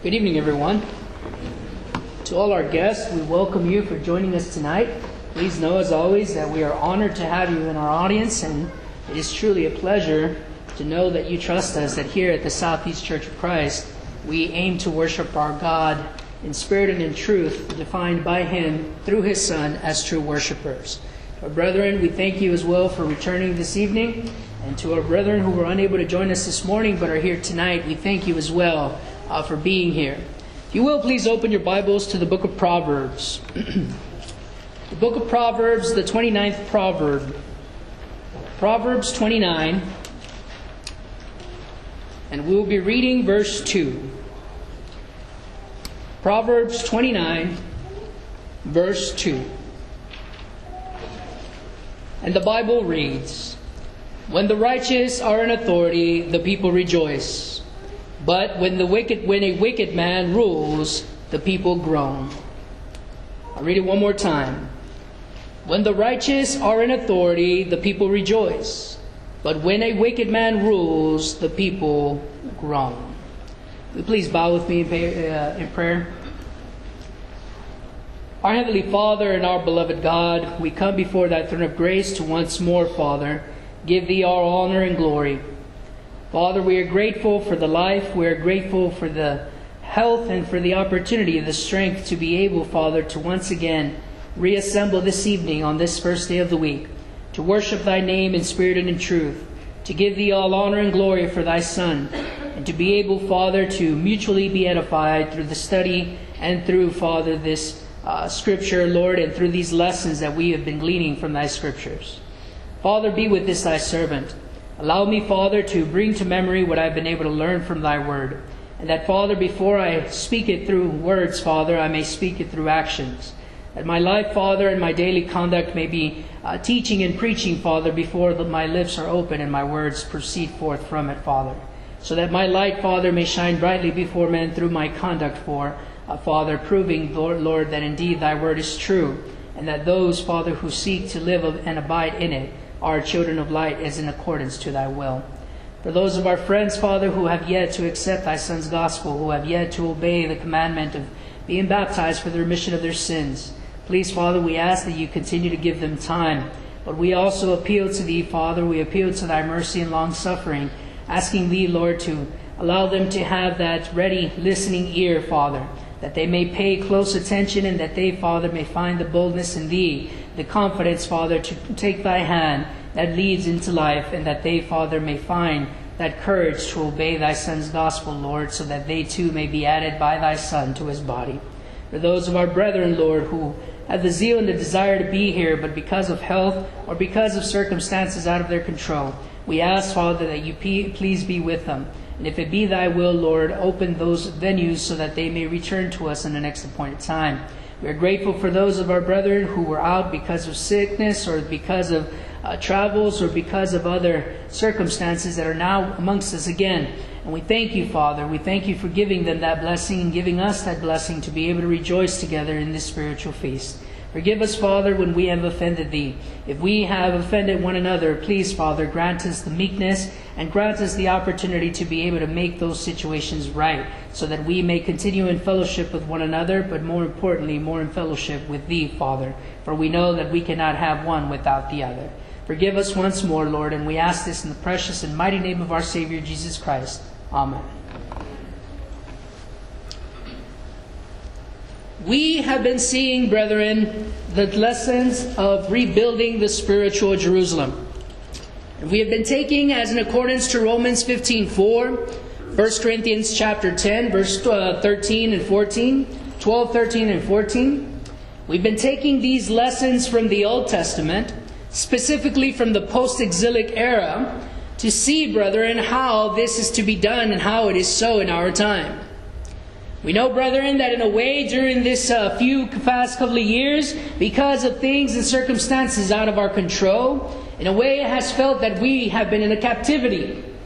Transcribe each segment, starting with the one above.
Good evening, everyone. To all our guests, we welcome you for joining us tonight. Please know, as always, that we are honored to have you in our audience, and it is truly a pleasure to know that you trust us, that here at the Southeast Church of Christ, we aim to worship our God in spirit and in truth, defined by Him through His Son as true worshipers. Our brethren, we thank you as well for returning this evening. And to our brethren who were unable to join us this morning but are here tonight, we thank you as well for being here. If you will, please open your Bibles to the book of Proverbs. The book of Proverbs, the 29th proverb. Proverbs 29. And we will be reading verse 2. Proverbs 29, verse 2. And the Bible reads, "When the righteous are in authority, the people rejoice. But when a wicked man rules, the people groan." I'll read it one more time. "When the righteous are in authority, the people rejoice. But when a wicked man rules, the people groan." Will you please bow with me in prayer? Our Heavenly Father and our beloved God, we come before Thy throne of grace to once more, Father, give Thee all honor and glory. Father, we are grateful for the life, we are grateful for the health and for the opportunity, the strength to be able, Father, to once again reassemble this evening on this first day of the week, to worship Thy name in spirit and in truth, to give Thee all honor and glory for Thy Son, and to be able, Father, to mutually be edified through the study and through, Father, this Scripture, Lord, and through these lessons that we have been gleaning from Thy Scriptures. Father, be with this Thy servant. Allow me, Father, to bring to memory what I've been able to learn from Thy Word. And that, Father, before I speak it through words, Father, I may speak it through actions. That my life, Father, and my daily conduct may be teaching and preaching, Father, before my lips are open and my words proceed forth from it, Father. So that my light, Father, may shine brightly before men through my conduct, Father, proving, Lord, that indeed Thy Word is true. And that those, Father, who seek to live and abide in it are children of light as in accordance to Thy will. For those of our friends, Father, who have yet to accept Thy Son's gospel, who have yet to obey the commandment of being baptized for the remission of their sins, please, Father, we ask that You continue to give them time. But we also appeal to Thee, Father, we appeal to Thy mercy and long-suffering, asking Thee, Lord, to allow them to have that ready listening ear, Father, that they may pay close attention and that they, Father, may find the boldness in Thee, the confidence, Father, to take Thy hand that leads into life, and that they, Father, may find that courage to obey Thy Son's gospel, Lord, so that they too may be added by Thy Son to His body. For those of our brethren, Lord, who have the zeal and the desire to be here, but because of health or because of circumstances out of their control, we ask, Father, that You please be with them. And if it be Thy will, Lord, open those venues so that they may return to us in the next appointed time. We are grateful for those of our brethren who were out because of sickness or because of travels or because of other circumstances that are now amongst us again. And we thank You, Father. We thank You for giving them that blessing and giving us that blessing to be able to rejoice together in this spiritual feast. Forgive us, Father, when we have offended Thee. If we have offended one another, please, Father, grant us the meekness and grant us the opportunity to be able to make those situations right, so that we may continue in fellowship with one another, but more importantly, more in fellowship with Thee, Father. For we know that we cannot have one without the other. Forgive us once more, Lord, and we ask this in the precious and mighty name of our Savior, Jesus Christ. Amen. We have been seeing, brethren, the lessons of rebuilding the spiritual Jerusalem. We have been taking, as in accordance to Romans 15:4, 1 Corinthians chapter 10, verse 13 and 14, 12, 13, and 14. We've been taking these lessons from the Old Testament, specifically from the post-exilic era, to see, brethren, how this is to be done and how it is so in our time. We know, brethren, that in a way during this past couple of years, because of things and circumstances out of our control, in a way it has felt that we have been in a captivity.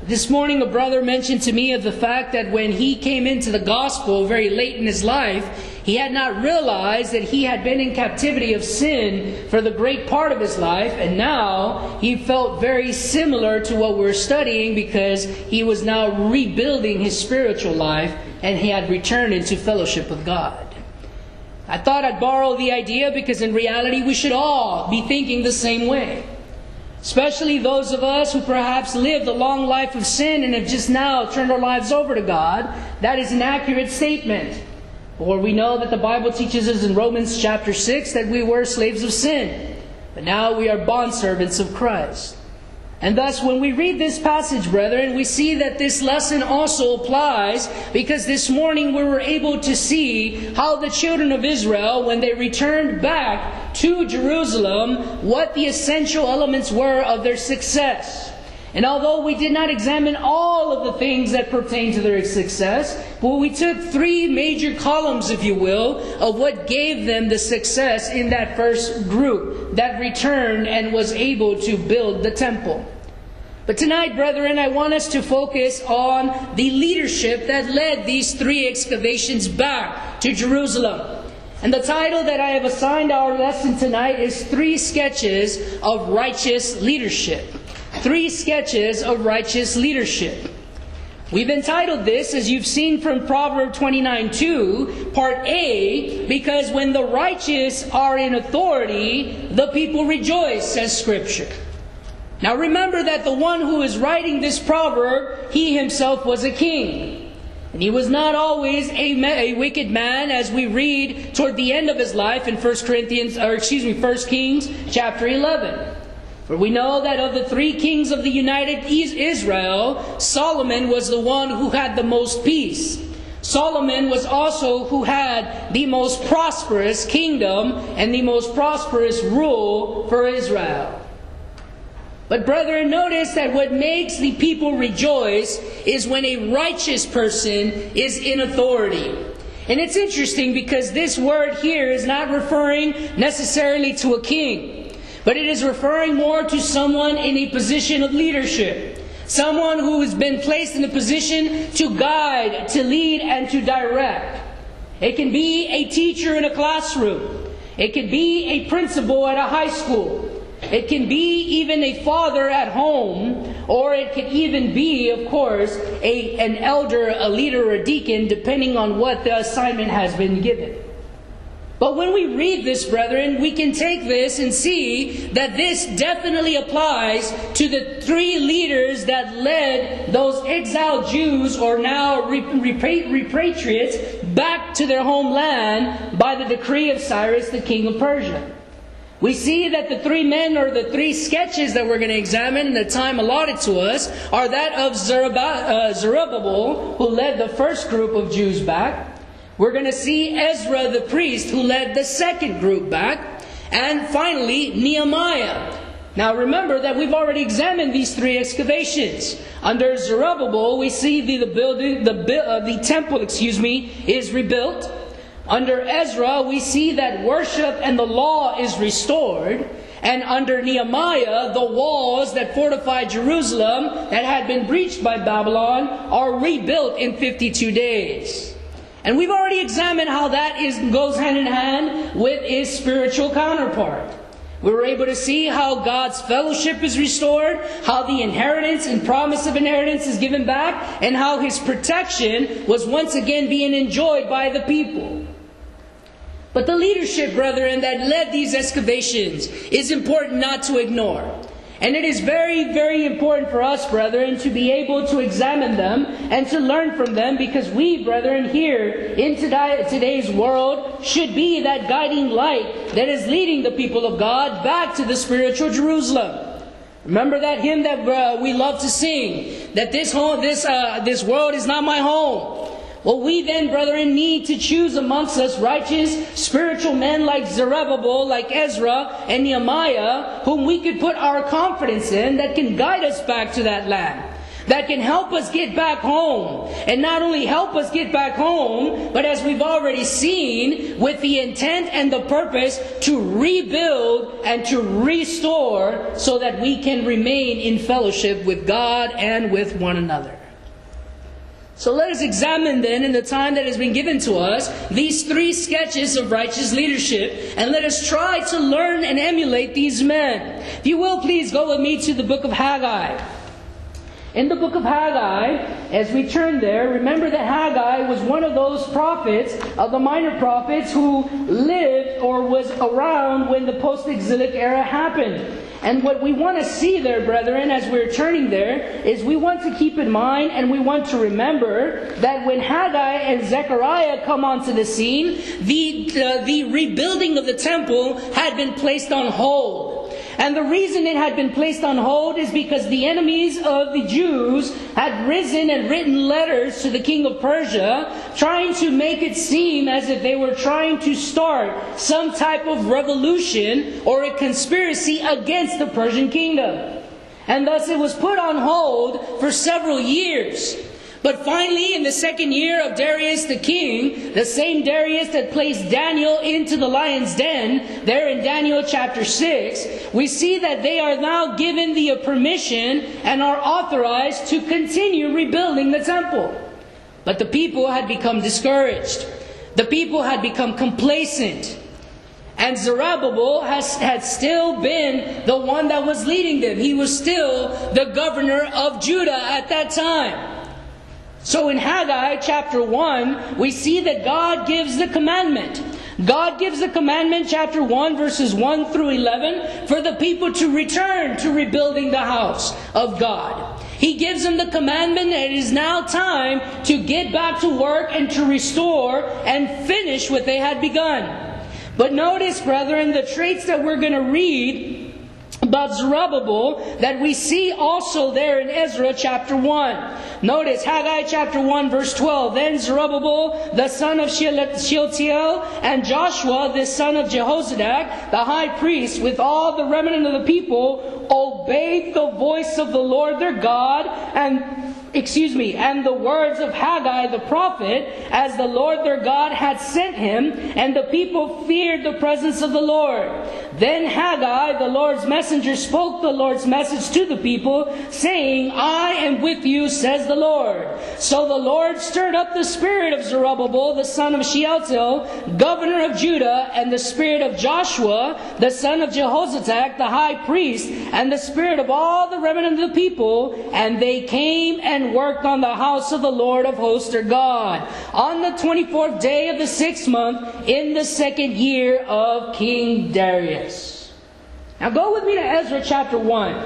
This morning a brother mentioned to me of the fact that when he came into the gospel very late in his life, he had not realized that he had been in captivity of sin for the great part of his life, and now he felt very similar to what we're studying because he was now rebuilding his spiritual life and he had returned into fellowship with God. I thought I'd borrow the idea because in reality we should all be thinking the same way. Especially those of us who perhaps lived a long life of sin and have just now turned our lives over to God. That is an accurate statement. For we know that the Bible teaches us in Romans chapter 6 that we were slaves of sin. But now we are bondservants of Christ. And thus when we read this passage, brethren, we see that this lesson also applies because this morning we were able to see how the children of Israel, when they returned back to Jerusalem, what the essential elements were of their success. And although we did not examine all of the things that pertain to their success, well, we took three major columns, if you will, of what gave them the success in that first group that returned and was able to build the temple. But tonight, brethren, I want us to focus on the leadership that led these three excavations back to Jerusalem. And the title that I have assigned our lesson tonight is Three Sketches of Righteous Leadership. Three Sketches of Righteous Leadership. We've entitled this, as you've seen from Proverbs 29:2, Part A, because when the righteous are in authority, the people rejoice, says Scripture. Now remember that the one who is writing this proverb, he himself was a king. And he was not always a wicked man, as we read toward the end of his life in 1 Kings chapter 11. For we know that of the three kings of the united Israel, Solomon was the one who had the most peace. Solomon was also who had the most prosperous kingdom and the most prosperous rule for Israel. But brethren, notice that what makes the people rejoice is when a righteous person is in authority. And it's interesting because this word here is not referring necessarily to a king, but it is referring more to someone in a position of leadership. Someone who has been placed in a position to guide, to lead, and to direct. It can be a teacher in a classroom. It can be a principal at a high school. It can be even a father at home, or it could even be, of course, an elder, a leader, or a deacon, depending on what the assignment has been given. But when we read this, brethren, we can take this and see that this definitely applies to the three leaders that led those exiled Jews, or now repatriates, back to their homeland by the decree of Cyrus, the king of Persia. We see that the three men, or the three sketches that we're going to examine in the time allotted to us, are that of Zerubbabel, who led the first group of Jews back. We're going to see Ezra the priest, who led the second group back. And finally, Nehemiah. Now remember that we've already examined these three excavations. Under Zerubbabel, we see the temple is rebuilt. Under Ezra, we see that worship and the law is restored. And under Nehemiah, the walls that fortified Jerusalem that had been breached by Babylon are rebuilt in 52 days. And we've already examined how that goes hand in hand with his spiritual counterpart. We were able to see how God's fellowship is restored, how the inheritance and promise of inheritance is given back, and how His protection was once again being enjoyed by the people. But the leadership, brethren, that led these excavations is important not to ignore. And it is very, very important for us, brethren, to be able to examine them and to learn from them, because we, brethren, here in today's world should be that guiding light that is leading the people of God back to the spiritual Jerusalem. Remember that hymn that we love to sing, that this world is not my home. Well, we then, brethren, need to choose amongst us righteous, spiritual men like Zerubbabel, like Ezra, and Nehemiah, whom we could put our confidence in, that can guide us back to that land. that can help us get back home. And not only help us get back home, but as we've already seen, with the intent and the purpose to rebuild and to restore so that we can remain in fellowship with God and with one another. So let us examine then, in the time that has been given to us, these three sketches of righteous leadership, and let us try to learn and emulate these men. If you will, please go with me to the book of Haggai. In the book of Haggai, as we turn there, remember that Haggai was one of those prophets, of the minor prophets, who lived or was around when the post-exilic era happened. And what we want to see there, brethren, as we're turning there, is we want to keep in mind and we want to remember that when Haggai and Zechariah come onto the scene, the rebuilding of the temple had been placed on hold. And the reason it had been placed on hold is because the enemies of the Jews had risen and written letters to the king of Persia, trying to make it seem as if they were trying to start some type of revolution or a conspiracy against the Persian kingdom. And thus it was put on hold for several years. But finally, in the second year of Darius the king, the same Darius that placed Daniel into the lion's den, there in Daniel chapter 6, we see that they are now given the permission and are authorized to continue rebuilding the temple. But the people had become discouraged. The people had become complacent. And Zerubbabel had still been the one that was leading them. He was still the governor of Judah at that time. So in Haggai chapter 1, we see that God gives the commandment. God gives the commandment, chapter 1, verses 1 through 11, for the people to return to rebuilding the house of God. He gives them the commandment that it is now time to get back to work and to restore and finish what they had begun. But notice, brethren, the traits that we're going to read about Zerubbabel that we see also there in Ezra chapter 1. Notice Haggai chapter 1 verse 12. Then Zerubbabel the son of Shealtiel and Joshua the son of Jehozadak the high priest with all the remnant of the people obeyed the voice of the Lord their God and the words of Haggai the prophet, as the Lord their God had sent him, and the people feared the presence of the Lord. Then Haggai, the Lord's messenger, spoke the Lord's message to the people, saying, I am with you, says the Lord. So the Lord stirred up the spirit of Zerubbabel, the son of Shealtiel, governor of Judah, and the spirit of Joshua, the son of Jehozadak, the high priest, and the spirit of all the remnant of the people, and they came and worked on the house of the Lord of hosts their God, on the 24th day of the 6th month, in the second year of King Darius. Now go with me to Ezra chapter 1.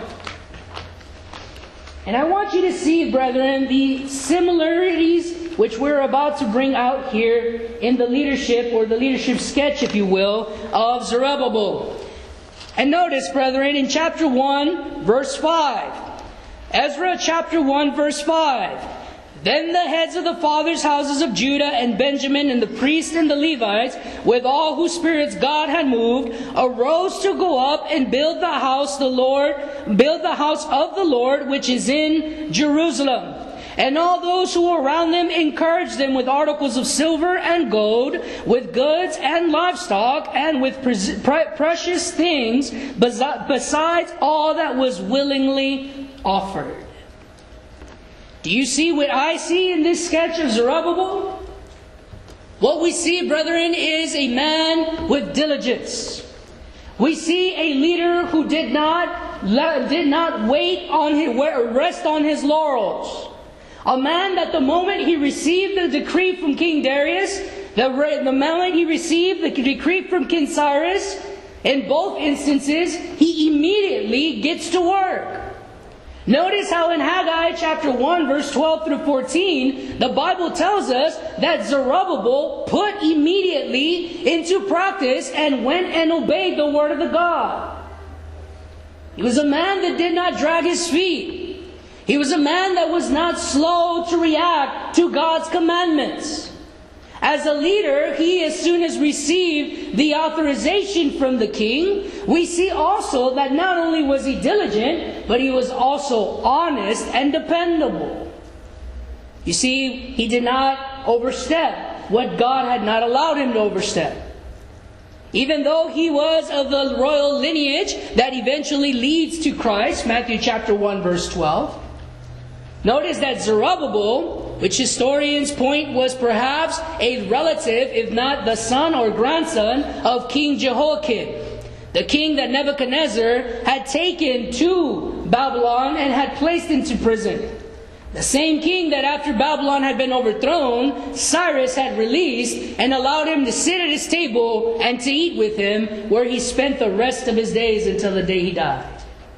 And I want you to see, brethren, the similarities which we're about to bring out here in the leadership, or the leadership sketch, if you will, of Zerubbabel. And notice, brethren, in chapter 1, verse 5. Ezra chapter 1 verse 5. Then the heads of the fathers' houses of Judah and Benjamin and the priests and the Levites, with all whose spirits God had moved, arose to go up and build the house of the Lord which is in Jerusalem. And all those who were around them encouraged them with articles of silver and gold, with goods and livestock, and with precious things, besides all that was willingly offered. Do you see what I see in this sketch of Zerubbabel? What we see, brethren, is a man with diligence. We see a leader who did not rest on his laurels. A man that the moment he received the decree from King Darius, the moment he received the decree from King Cyrus, in both instances, he immediately gets to work. Notice how in Haggai chapter 1 verse 12 through 14, the Bible tells us that Zerubbabel put immediately into practice and went and obeyed the word of the God. He was a man that did not drag his feet. He was a man that was not slow to react to God's commandments. As a leader, he as soon as received the authorization from the king, we see also that not only was he diligent, but he was also honest and dependable. You see, he did not overstep what God had not allowed him to overstep. Even though he was of the royal lineage that eventually leads to Christ, Matthew chapter 1 verse 12. Notice that Zerubbabel, which historians point was perhaps a relative, if not the son or grandson of King Jehoiakim, the king that Nebuchadnezzar had taken to Babylon and had placed into prison. The same king that after Babylon had been overthrown, Cyrus had released and allowed him to sit at his table and to eat with him, where he spent the rest of his days until the day he died.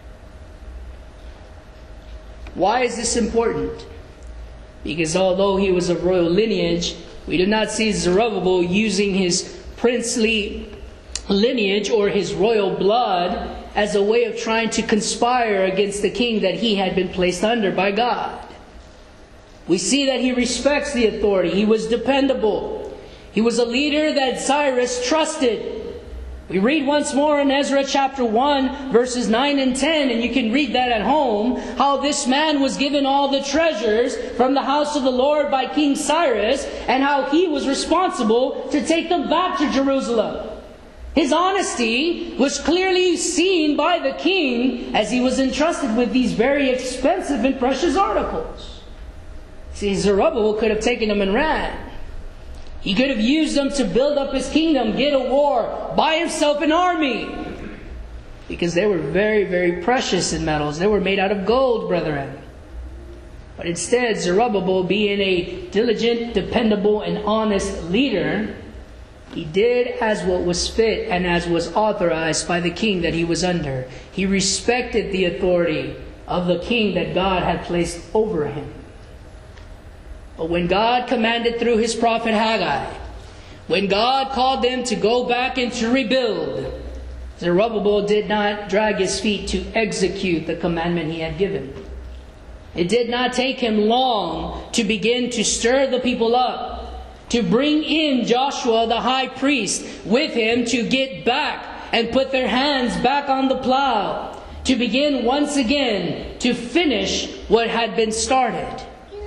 Why is this important? Because although he was of royal lineage, we do not see Zerubbabel using his princely lineage or his royal blood as a way of trying to conspire against the king that he had been placed under by God. We see that he respects the authority. He was dependable. He was a leader that Cyrus trusted. We read once more in Ezra chapter 1, verses 9 and 10, and you can read that at home, how this man was given all the treasures from the house of the Lord by King Cyrus, and how he was responsible to take them back to Jerusalem. His honesty was clearly seen by the king as he was entrusted with these very expensive and precious articles. See, Zerubbabel could have taken them and ran. He could have used them to build up his kingdom, get a war, buy himself an army. Because they were very, very precious in metals. They were made out of gold, brethren. But instead, Zerubbabel, being a diligent, dependable, and honest leader, he did as what was fit and as was authorized by the king that he was under. He respected the authority of the king that God had placed over him. But when God commanded through his prophet Haggai, when God called them to go back and to rebuild, Zerubbabel did not drag his feet to execute the commandment he had given. It did not take him long to begin to stir the people up, to bring in Joshua the high priest with him to get back and put their hands back on the plow, to begin once again to finish what had been started.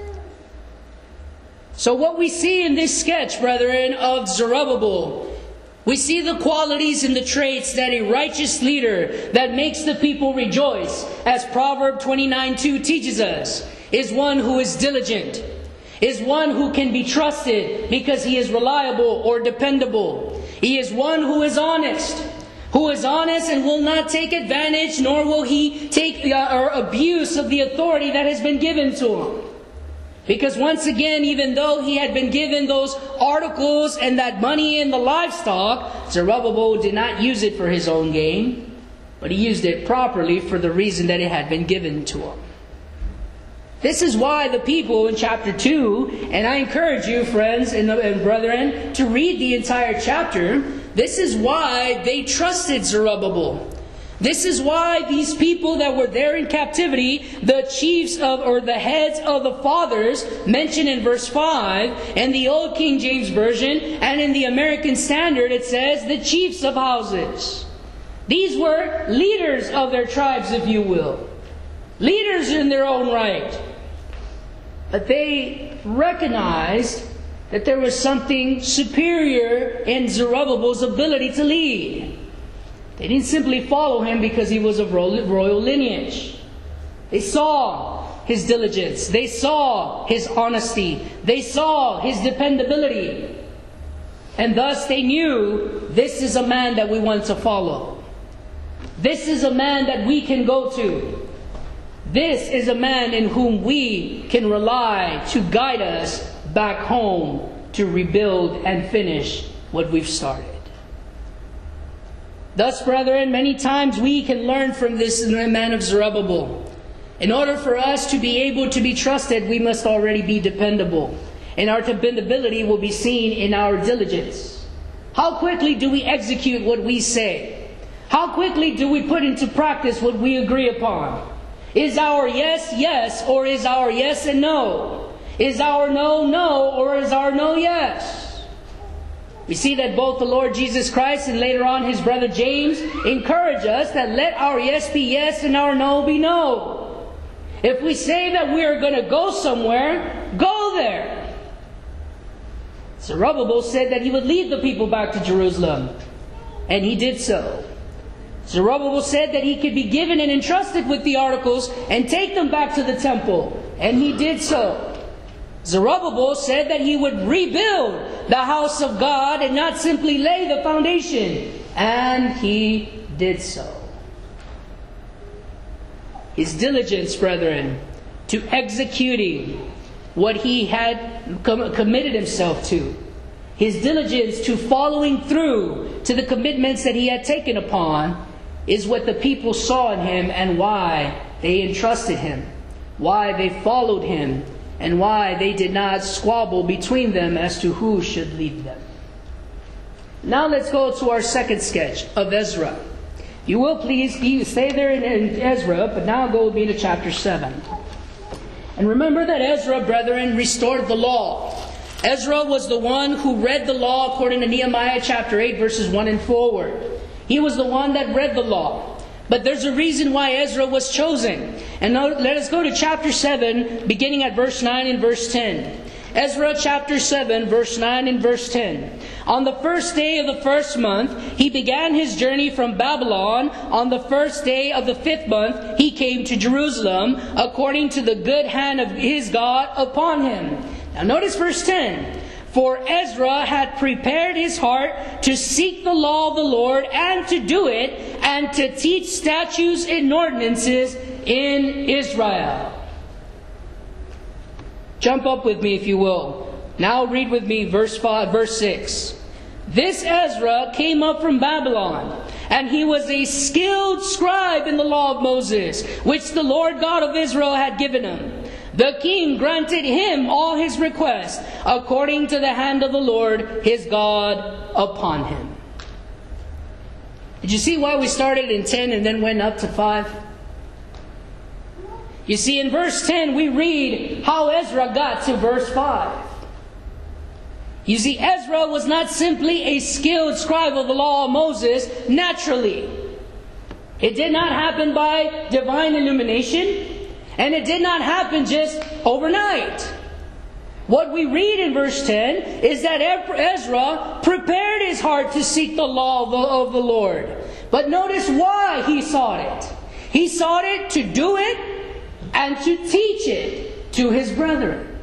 So what we see in this sketch, brethren, of Zerubbabel, we see the qualities and the traits that a righteous leader that makes the people rejoice, as Proverb 29:2 teaches us, is one who is diligent, is one who can be trusted because he is reliable or dependable. He is one who is honest and will not take advantage, nor will he take or abuse of the authority that has been given to him. Because once again, even though he had been given those articles and that money and the livestock, Zerubbabel did not use it for his own gain, but he used it properly for the reason that it had been given to him. This is why the people in chapter 2, and I encourage you, friends and brethren, to read the entire chapter. This is why they trusted Zerubbabel. This is why these people that were there in captivity, the chiefs of, or the heads of the fathers, mentioned in verse 5, in the Old King James Version, and in the American Standard it says, the chiefs of houses. These were leaders of their tribes, if you will. Leaders in their own right. But they recognized that there was something superior in Zerubbabel's ability to lead. They didn't simply follow him because he was of royal lineage. They saw his diligence. They saw his honesty. They saw his dependability. And thus they knew, this is a man that we want to follow. This is a man that we can go to. This is a man in whom we can rely to guide us back home to rebuild and finish what we've started. Thus, brethren, many times we can learn from this man of Zerubbabel. In order for us to be able to be trusted, we must already be dependable. And our dependability will be seen in our diligence. How quickly do we execute what we say? How quickly do we put into practice what we agree upon? Is our yes, yes, or is our yes and no? Is our no, no, or is our no, yes? We see that both the Lord Jesus Christ and later on his brother James encourage us that let our yes be yes and our no be no. If we say that we are going to go somewhere, go there. Zerubbabel said that he would lead the people back to Jerusalem, and he did so. Zerubbabel said that he could be given and entrusted with the articles and take them back to the temple, and he did so. Zerubbabel said that he would rebuild the house of God and not simply lay the foundation, and he did so. His diligence, brethren, to executing what he had committed himself to, his diligence to following through to the commitments that he had taken upon, is what the people saw in him and why they entrusted him, why they followed him, and why they did not squabble between them as to who should lead them. Now let's go to our second sketch of Ezra. You will please stay there in Ezra, but now go with me to chapter 7. And remember that Ezra, brethren, restored the law. Ezra was the one who read the law according to Nehemiah chapter 8, verses 1 and forward. He was the one that read the law. But there's a reason why Ezra was chosen. And now let us go to chapter 7, beginning at verse 9 and verse 10. Ezra chapter 7, verse 9 and verse 10. On the first day of the first month, he began his journey from Babylon. On the first day of the 5th month, he came to Jerusalem, according to the good hand of his God upon him. Now notice verse 10. For Ezra had prepared his heart to seek the law of the Lord and to do it, and to teach statutes and ordinances in Israel. Jump up with me if you will. Now read with me verse 6. This Ezra came up from Babylon, and he was a skilled scribe in the law of Moses, which the Lord God of Israel had given him. The king granted him all his requests, according to the hand of the Lord his God upon him. Did you see why we started in 10 and then went up to 5? You see, in verse 10 we read how Ezra got to verse 5. You see, Ezra was not simply a skilled scribe of the law of Moses naturally. It did not happen by divine illumination. And it did not happen just overnight. What we read in verse 10 is that Ezra prepared his heart to seek the law of the Lord. But notice why he sought it. He sought it to do it and to teach it to his brethren.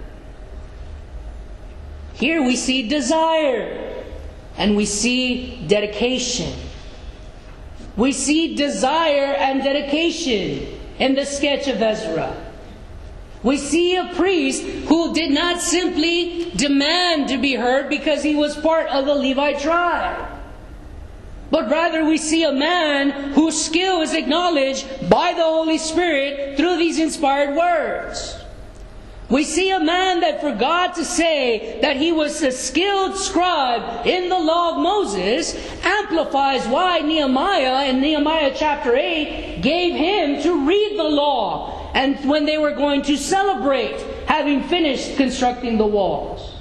Here we see desire and we see dedication. We see desire and dedication in the sketch of Ezra. We see a priest who did not simply demand to be heard because he was part of the Levite tribe. But rather we see a man whose skill is acknowledged by the Holy Spirit through these inspired words. We see a man that for God to say that he was a skilled scribe in the law of Moses amplifies why Nehemiah in Nehemiah chapter 8 gave him to read the law, and when they were going to celebrate having finished constructing the walls.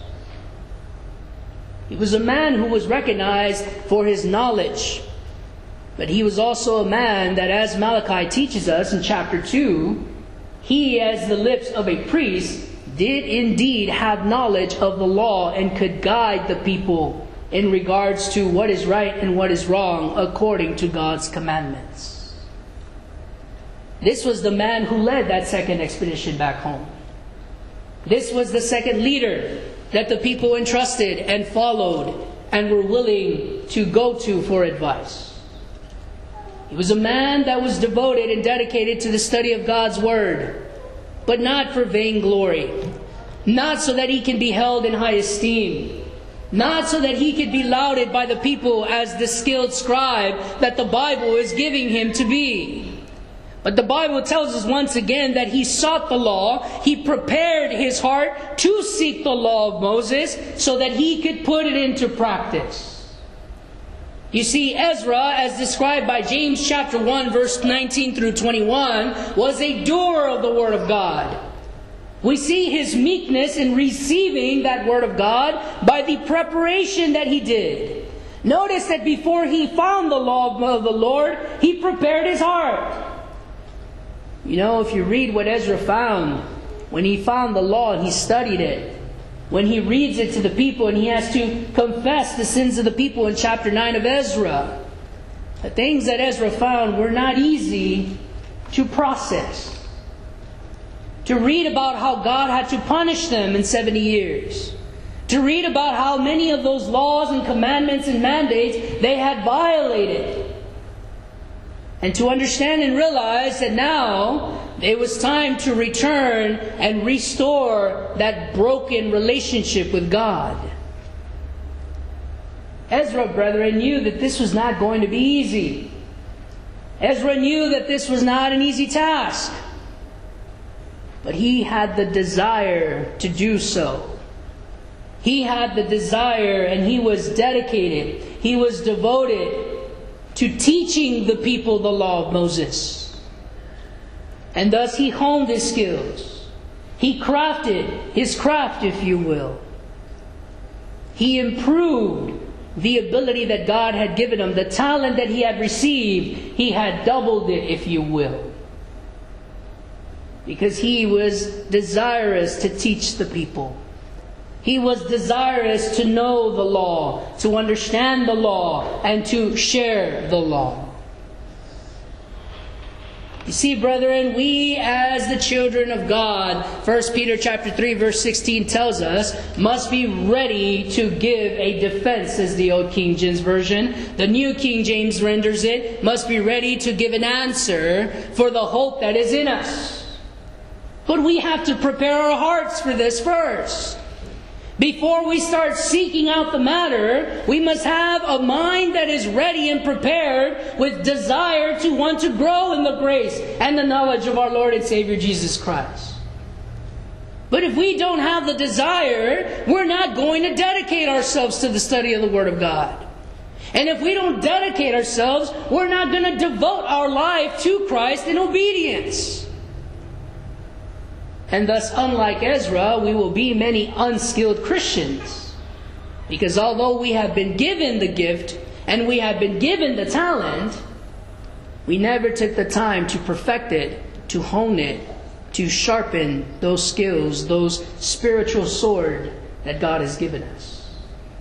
He was a man who was recognized for his knowledge, but he was also a man that, as Malachi teaches us in chapter 2, he, as the lips of a priest, did indeed have knowledge of the law and could guide the people in regards to what is right and what is wrong according to God's commandments. This was the man who led that second expedition back home. This was the second leader that the people entrusted and followed and were willing to go to for advice. He was a man that was devoted and dedicated to the study of God's Word, but not for vainglory, not so that he can be held in high esteem, not so that he could be lauded by the people as the skilled scribe that the Bible is giving him to be. But the Bible tells us once again that he sought the law, he prepared his heart to seek the law of Moses so that he could put it into practice. You see, Ezra, as described by James chapter 1, verse 19 through 21, was a doer of the Word of God. We see his meekness in receiving that word of God by the preparation that he did. Notice that before he found the law of the Lord, he prepared his heart. You know, if you read what Ezra found, when he found the law and he studied it, when he reads it to the people and he has to confess the sins of the people in chapter 9 of Ezra, the things that Ezra found were not easy to process. To read about how God had to punish them in 70 years. To read about how many of those laws and commandments and mandates they had violated. And to understand and realize that now it was time to return and restore that broken relationship with God. Ezra, brethren, knew that this was not going to be easy. Ezra knew that this was not an easy task. But he had the desire to do so. He had the desire and he was dedicated. He was devoted to teaching the people the law of Moses. And thus he honed his skills. He crafted his craft, if you will. He improved the ability that God had given him. The talent that he had received, he had doubled it, if you will. Because he was desirous to teach the people. He was desirous to know the law, to understand the law, and to share the law. You see, brethren, we as the children of God, 1 Peter chapter 3 verse 16 tells us, must be ready to give a defense, says the Old King James Version. The New King James renders it, must be ready to give an answer for the hope that is in us. But we have to prepare our hearts for this first. Before we start seeking out the matter, we must have a mind that is ready and prepared with desire to want to grow in the grace and the knowledge of our Lord and Savior Jesus Christ. But if we don't have the desire, we're not going to dedicate ourselves to the study of the Word of God. And if we don't dedicate ourselves, we're not going to devote our life to Christ in obedience. And thus, unlike Ezra, we will be many unskilled Christians. Because although we have been given the gift and we have been given the talent, we never took the time to perfect it, to hone it, to sharpen those skills, those spiritual sword that God has given us.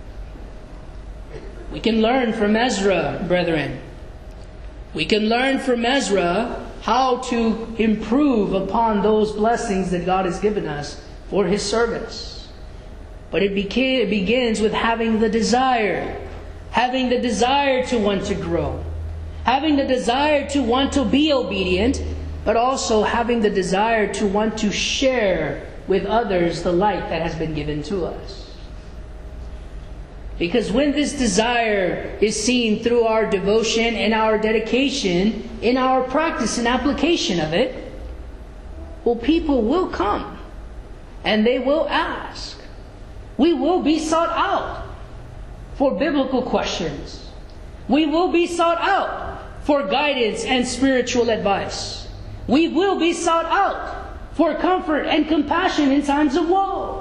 We can learn from Ezra, brethren. We can learn from Ezra how to improve upon those blessings that God has given us for His service. But it begins with having the desire. Having the desire to want to grow. Having the desire to want to be obedient, but also having the desire to want to share with others the light that has been given to us. Because when this desire is seen through our devotion and our dedication, in our practice and application of it, well, people will come and they will ask. We will be sought out for biblical questions. We will be sought out for guidance and spiritual advice. We will be sought out for comfort and compassion in times of woe.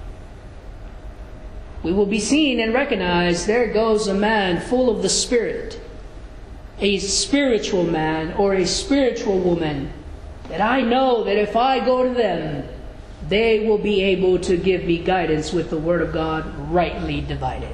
We will be seen and recognized, there goes a man full of the Spirit, a spiritual man or a spiritual woman, that I know that if I go to them, they will be able to give me guidance with the Word of God rightly divided.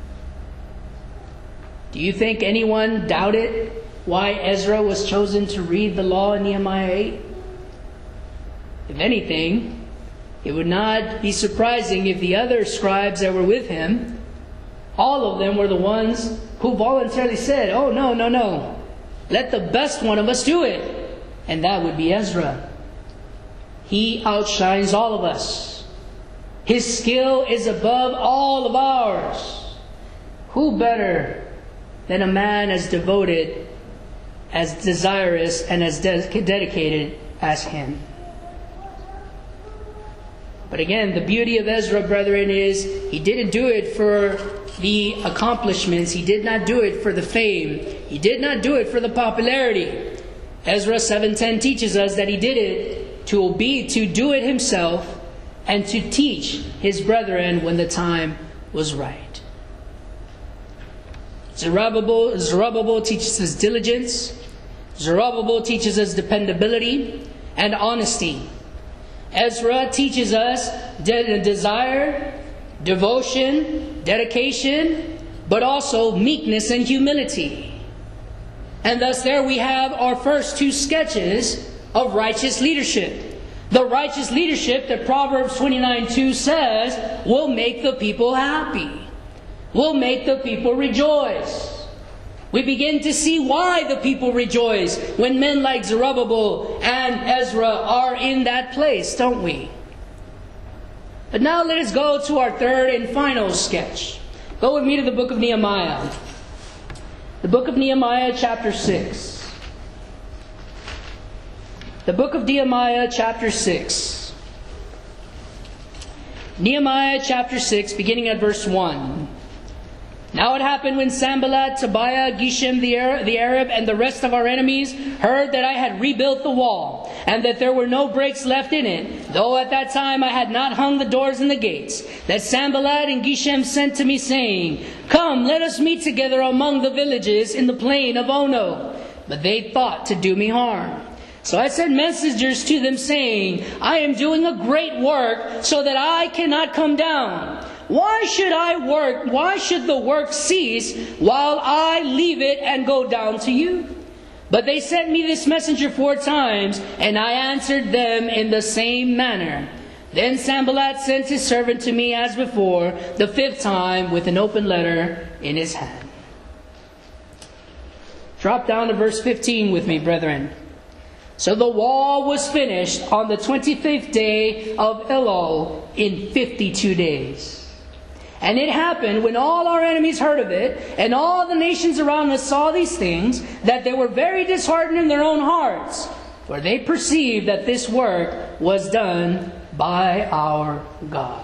Do you think anyone doubted why Ezra was chosen to read the law in Nehemiah 8? If anything, it would not be surprising if the other scribes that were with him, all of them were the ones who voluntarily said, oh, no. Let the best one of us do it. And that would be Ezra. He outshines all of us. His skill is above all of ours. Who better than a man as devoted, as desirous, and as dedicated as him? But again, the beauty of Ezra, brethren, is he didn't do it for the accomplishments. He did not do it for the fame. He did not do it for the popularity. Ezra 7:10 teaches us that he did it to do it himself, and to teach his brethren when the time was right. Zerubbabel teaches us diligence. Zerubbabel teaches us dependability and honesty. Ezra teaches us desire, devotion, dedication, but also meekness and humility. And thus there we have our first two sketches of righteous leadership. The righteous leadership that Proverbs 29:2 says will make the people happy, will make the people rejoice. We begin to see why the people rejoice when men like Zerubbabel and Ezra are in that place, don't we? But now let us go to our third and final sketch. Go with me to the book of Nehemiah. The book of Nehemiah, chapter 6. The book of Nehemiah, chapter 6. Nehemiah, chapter 6, beginning at verse 1. Now it happened when Sanballat, Tobiah, Geshem the Arab, and the rest of our enemies heard that I had rebuilt the wall, and that there were no breaks left in it, though at that time I had not hung the doors and the gates, that Sanballat and Geshem sent to me, saying, Come, let us meet together among the villages in the plain of Ono. But they thought to do me harm. So I sent messengers to them, saying, I am doing a great work, so that I cannot come down. Why should I work? Why should the work cease while I leave it and go down to you? But they sent me this messenger 4 times, and I answered them in the same manner. Then Sanballat sent his servant to me as before, the 5th time, with an open letter in his hand. Drop down to verse 15 with me, brethren. So the wall was finished on the 25th day of Elul in 52 days. And it happened when all our enemies heard of it, and all the nations around us saw these things, that they were very disheartened in their own hearts, for they perceived that this work was done by our God.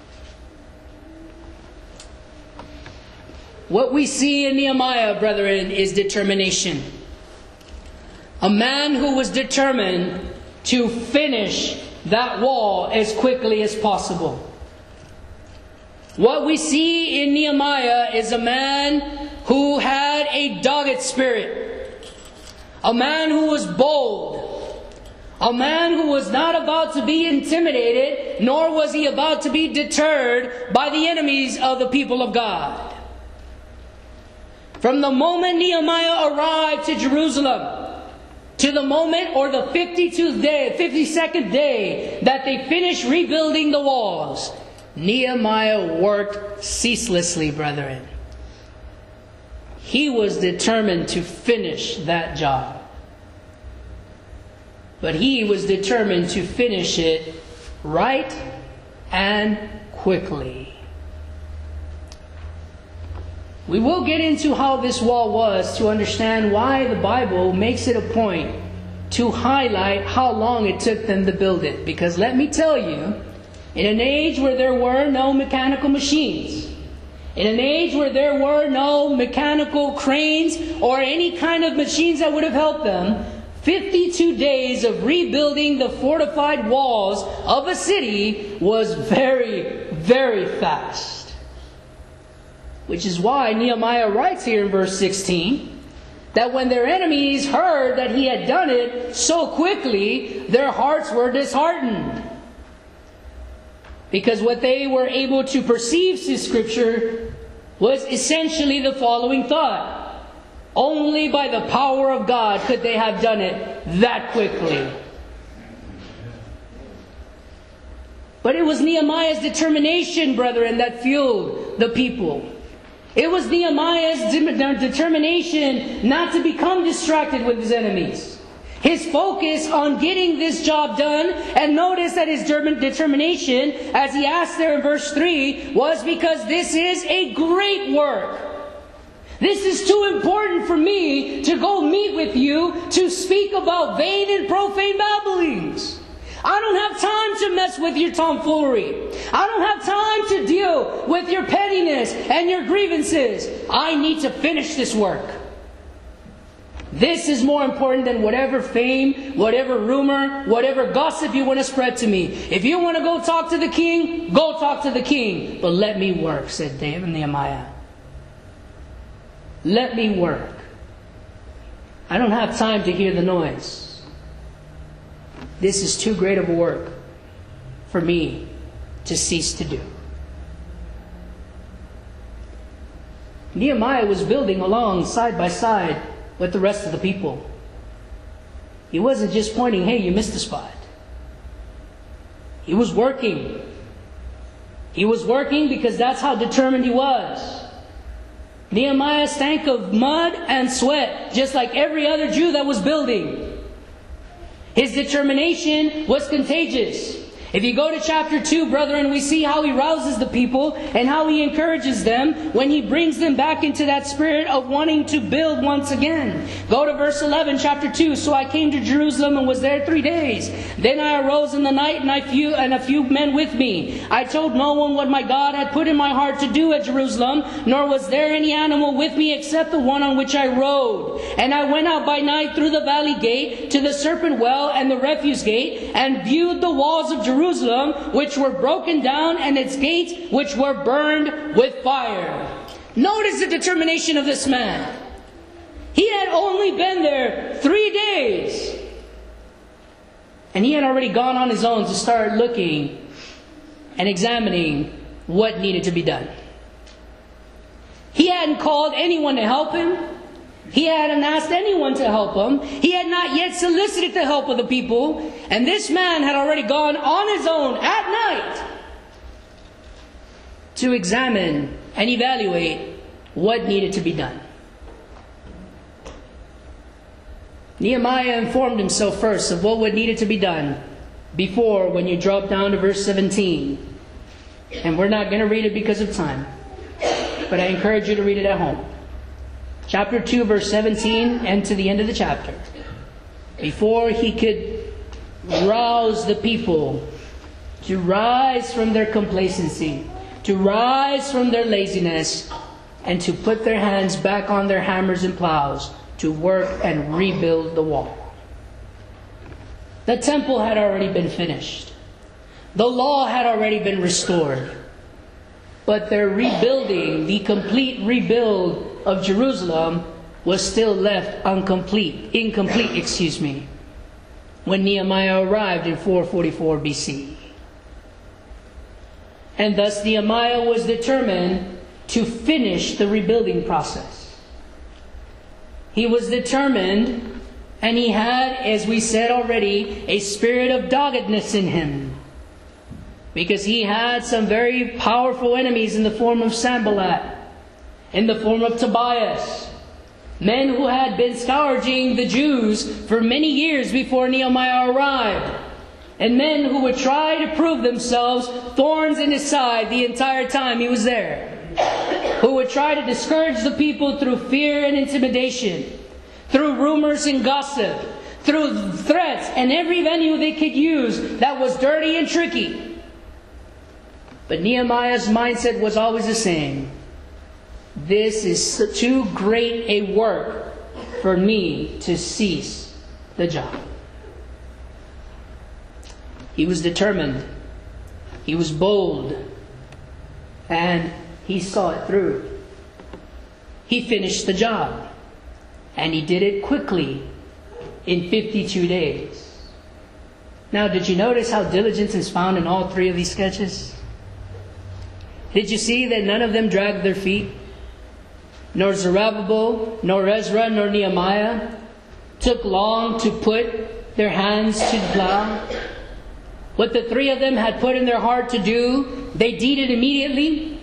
What we see in Nehemiah, brethren, is determination. A man who was determined to finish that wall as quickly as possible. What we see in Nehemiah is a man who had a dogged spirit. A man who was bold. A man who was not about to be intimidated, nor was he about to be deterred by the enemies of the people of God. From the moment Nehemiah arrived to Jerusalem, to the moment or the 52nd day that they finished rebuilding the walls, Nehemiah worked ceaselessly, brethren. He was determined to finish that job. But he was determined to finish it right and quickly. We will get into how this wall was to understand why the Bible makes it a point to highlight how long it took them to build it. Because let me tell you, in an age where there were no mechanical machines, in an age where there were no mechanical cranes or any kind of machines that would have helped them, 52 days of rebuilding the fortified walls of a city was very, very fast. Which is why Nehemiah writes here in verse 16 that when their enemies heard that he had done it so quickly, their hearts were disheartened. Because what they were able to perceive through Scripture was essentially the following thought. Only by the power of God could they have done it that quickly. But it was Nehemiah's determination, brethren, that fueled the people. It was Nehemiah's determination not to become distracted with his enemies. His focus on getting this job done, and notice that his determination, as he asked there in verse 3, was because this is a great work. This is too important for me to go meet with you to speak about vain and profane babblings. I don't have time to mess with your tomfoolery. I don't have time to deal with your pettiness and your grievances. I need to finish this work. This is more important than whatever fame, whatever rumor, whatever gossip you want to spread to me. If you want to go talk to the king, go talk to the king. But let me work, said Nehemiah. Let me work. I don't have time to hear the noise. This is too great of a work for me to cease to do. Nehemiah was building along side by side with the rest of the people. He wasn't just pointing, hey, you missed a spot. He was working. He was working because that's how determined he was. Nehemiah stank of mud and sweat, just like every other Jew that was building. His determination was contagious. If you go to chapter 2, brethren, we see how he rouses the people and how he encourages them when he brings them back into that spirit of wanting to build once again. Go to verse 11, chapter 2. So I came to Jerusalem and was there 3 days. Then I arose in the night and a few men with me. I told no one what my God had put in my heart to do at Jerusalem, nor was there any animal with me except the one on which I rode. And I went out by night through the valley gate to the serpent well and the refuse gate, and viewed the walls of Jerusalem, which were broken down, and its gates, which were burned with fire. Notice the determination of this man. He had only been there 3 days, and he had already gone on his own to start looking and examining what needed to be done. He hadn't called anyone to help him. He hadn't asked anyone to help him. He had not yet solicited the help of the people. And this man had already gone on his own at night to examine and evaluate what needed to be done. Nehemiah informed himself first of what needed to be done before, when you drop down to verse 17. And we're not going to read it because of time, but I encourage you to read it at home. Chapter 2, verse 17, and to the end of the chapter. Before he could rouse the people to rise from their complacency, to rise from their laziness, and to put their hands back on their hammers and plows to work and rebuild the wall. The temple had already been finished. The law had already been restored. But their rebuilding, the complete rebuild of Jerusalem, was still left incomplete, when Nehemiah arrived in 444 BC. And thus Nehemiah was determined to finish the rebuilding process. He was determined, and he had, as we said already, a spirit of doggedness in him. Because he had some very powerful enemies in the form of Sanballat, in the form of Tobias. Men who had been scourging the Jews for many years before Nehemiah arrived. And men who would try to prove themselves thorns in his side the entire time he was there. Who would try to discourage the people through fear and intimidation, through rumors and gossip, through threats and every venue they could use that was dirty and tricky. But Nehemiah's mindset was always the same. This is too great a work for me to cease the job. He was determined. He was bold. And he saw it through. He finished the job. And he did it quickly in 52 days. Now, did you notice how diligence is found in all 3 of these sketches? Did you see that none of them dragged their feet? Nor Zerubbabel, nor Ezra, nor Nehemiah took long to put their hands to the plow. What the 3 of them had put in their heart to do, they did it immediately.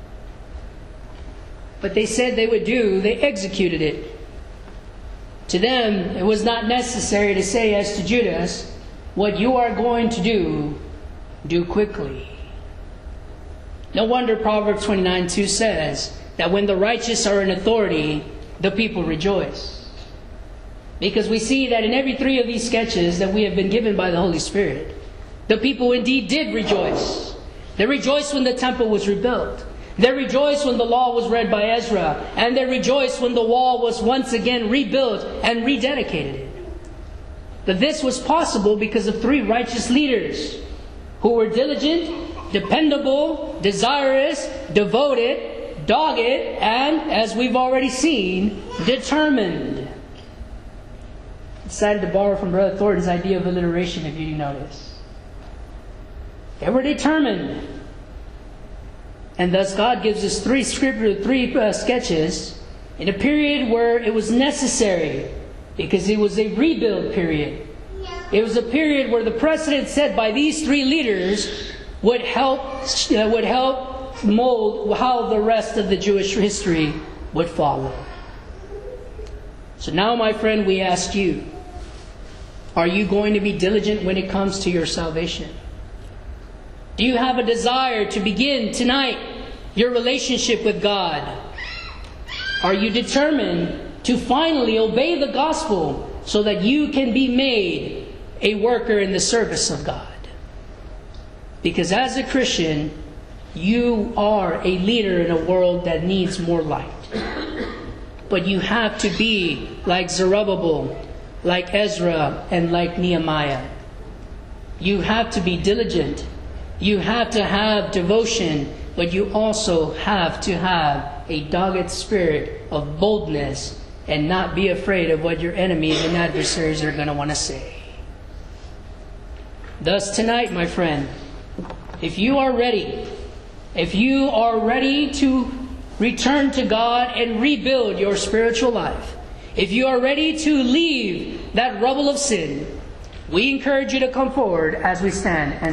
What they said they would do, they executed it. To them, it was not necessary to say, as to Judas, what you are going to do quickly. No wonder Proverbs 29:2 says that when the righteous are in authority, the people rejoice. Because we see that in every 3 of these sketches that we have been given by the Holy Spirit, the people indeed did rejoice. They rejoiced when the temple was rebuilt. They rejoiced when the law was read by Ezra. And they rejoiced when the wall was once again rebuilt and rededicated. But this was possible because of 3 righteous leaders who were diligent, dependable, desirous, devoted, dogged, and, as we've already seen, determined. I decided to borrow from Brother Thornton's idea of alliteration, if you notice. They were determined. And thus God gives us 3 sketches in a period where it was necessary, because it was a rebuild period. It was a period where the precedent set by these 3 leaders would help mold how the rest of the Jewish history would follow. So now, my friend, we ask you, are you going to be diligent when it comes to your salvation? Do you have a desire to begin tonight your relationship with God? Are you determined to finally obey the gospel so that you can be made a worker in the service of God? Because as a Christian, you are a leader in a world that needs more light. But you have to be like Zerubbabel, like Ezra, and like Nehemiah. You have to be diligent. You have to have devotion, but you also have to have a dogged spirit of boldness and not be afraid of what your enemies and adversaries are going to want to say. Thus tonight, my friend, if you are ready to return to God and rebuild your spiritual life, if you are ready to leave that rubble of sin, we encourage you to come forward as we stand and